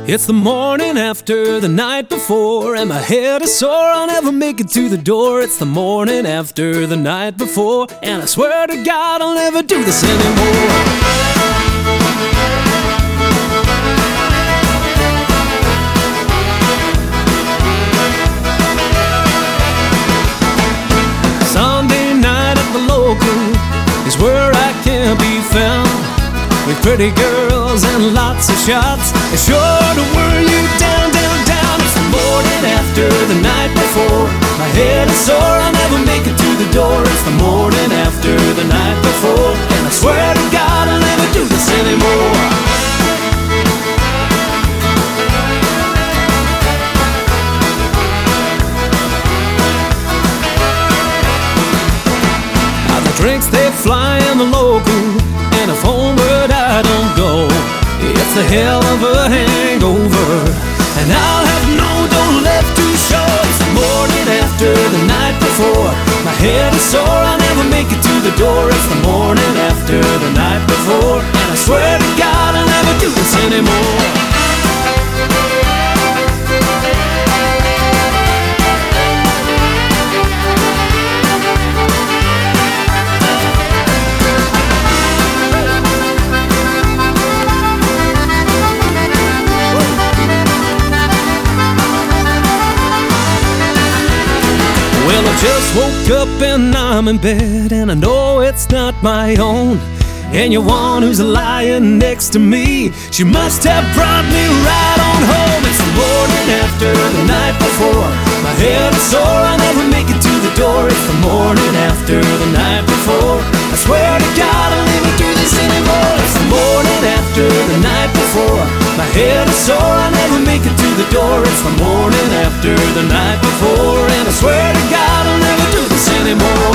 It's the morning after the night before, and my head is sore, I'll never make it to the door. It's the morning after the night before, and I swear to God I'll never do this anymore. Sunday night at the local is where I can be found, with pretty girls and lots of shots. It's sure to wear you down, down, down. It's the morning after the night before. My head is sore, I'll never make it to the door. It's the morning after the night before, and I swear to God I'll never do this anymore. Drinks they fly in the local, and if homeward I don't go, it's a hell of a hangover, and I'll have no dough left to show. It's the morning after the night before. My head is sore, I'll never make it to the door. It's the morning after the night before, and I swear to God I'll never do this anymore. Well, I just woke up and I'm in bed, and I know it's not my own. And your one who's lying next to me, she must have brought me right on home. It's the morning after the night before. My head is sore, I'll never make it to the door. It's the morning after the night before. I swear to God I'll never do this anymore. It's the morning after the night before. My head is sore, I'll never make it to the door. It's the morning after the night before, and I swear to God I'll never do this anymore.